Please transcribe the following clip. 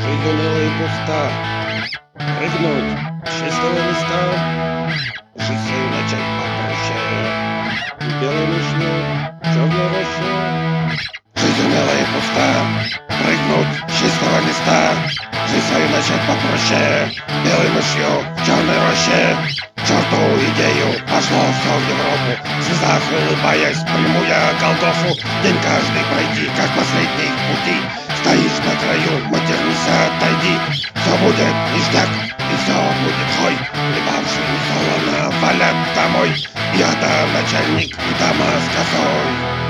Жизнь унылая и пуста. Прыгнуть с чистого листа, жизнь свою начать попроще. Белый мышью, черной роще. Жизнь унылая и пуста. Прыгнуть с чистого листа, жизнь свою начать попроще. Белой мышью, черной роще. Черту идею, пошло все в Европу. В слезах улыбаясь, приму я Голгофу. День каждый пройти, как последний в пути. Стоишь на краю, матернися, отойди. Все будет ништяк, и все будет хой. Прибавший солоно валят домой. Я-то начальник, и дома с косой.